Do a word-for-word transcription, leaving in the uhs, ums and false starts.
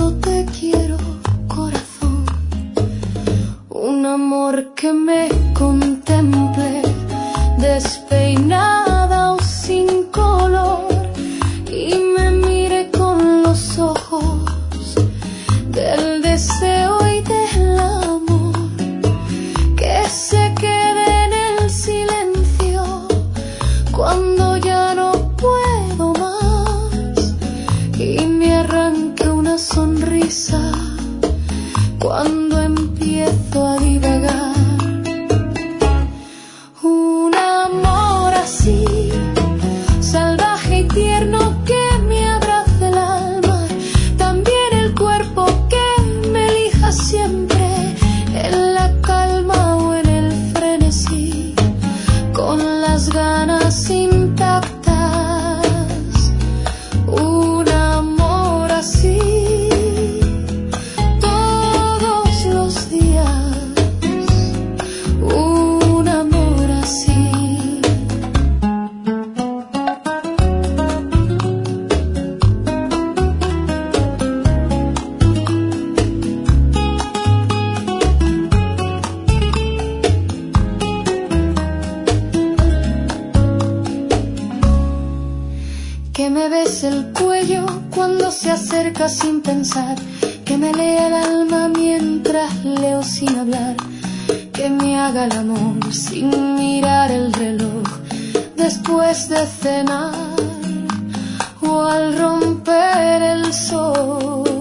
cuánto te quiero, corazón. Un amor que me contemple, despeinada o sin color, y me mire con los ojos del deseo y del amor, que se quede en el silencio cuando ya no puedo más, y me arranque una sonrisa cuando empiezo a divagar. Un amor así, salvaje y tierno, que me abrace el alma, también el cuerpo, que me elija siempre, en la calma o en el frenesí, con las ganas intactas. Un amor así, todos los días. Un amor así. Que me bese el cuello cuando se acerca sin pensar, que me lea el alma mientras leo sin hablar, que me haga el amor sin mirar el reloj después de cenar o al romper el sol.